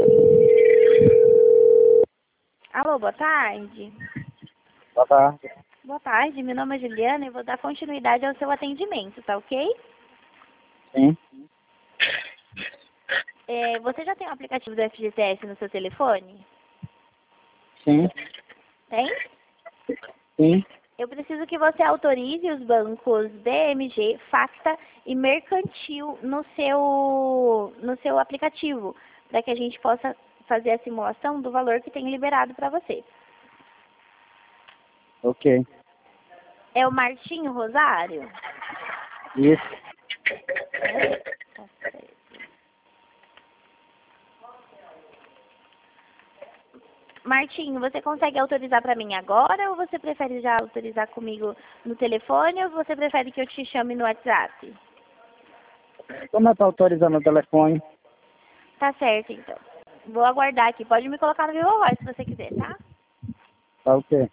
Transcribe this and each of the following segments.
Alô, boa tarde. Boa tarde. Boa tarde, meu nome é Juliana e vou dar continuidade ao seu atendimento, tá ok? Sim. Você já tem o aplicativo do FGTS no seu telefone? Sim. Tem? Sim. Eu preciso que você autorize os bancos BMG, Facta e Mercantil no seu aplicativo, para que a gente possa fazer a simulação do valor que tem liberado para você. Ok. É o Martinho Rosário? Isso. Tá certo. Martinho, você consegue autorizar para mim agora ou você prefere já autorizar comigo no telefone ou você prefere que eu te chame no WhatsApp? Como eu tô autorizando o telefone? Tá certo, então. Vou aguardar aqui. Pode me colocar no Viva Voz se você quiser, tá? Tá ok.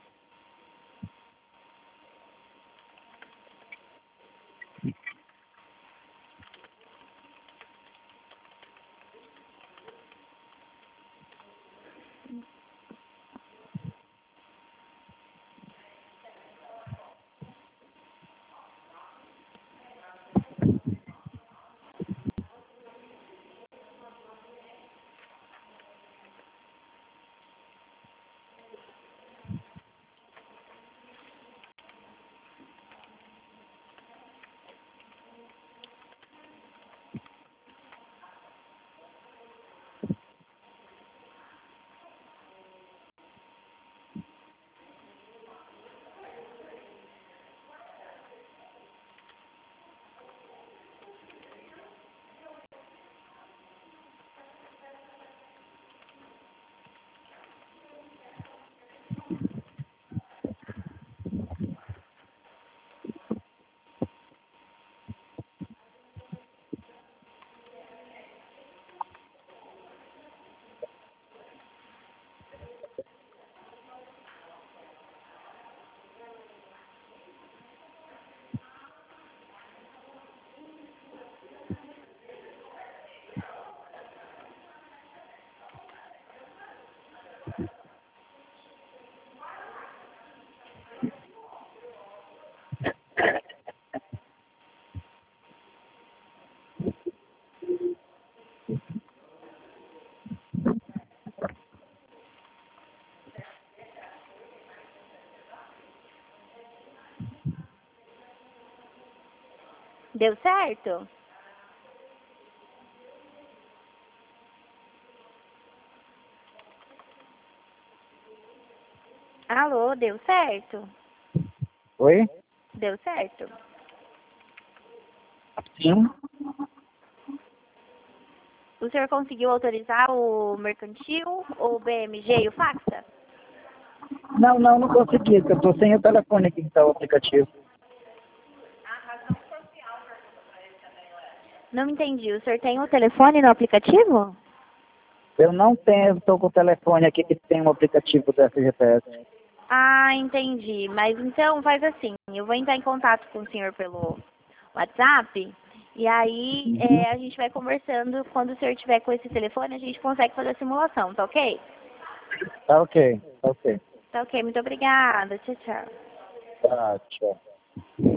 Deu certo? Alô, deu certo? Oi? Deu certo? Sim. O senhor conseguiu autorizar o Mercantil, o BMG e o Facta? Não consegui, porque eu tô sem o telefone aqui que tá o aplicativo. Não entendi. O senhor tem o telefone no aplicativo? Eu não tenho, tô com o telefone aqui que tem um aplicativo do FGTS. Ah, entendi. Mas então faz assim, eu vou entrar em contato com o senhor pelo WhatsApp e aí a gente vai conversando. Quando o senhor tiver com esse telefone, a gente consegue fazer a simulação, tá ok? Tá ok, tá ok. Tá ok, muito obrigada. Tchau, tchau. Tá, tchau.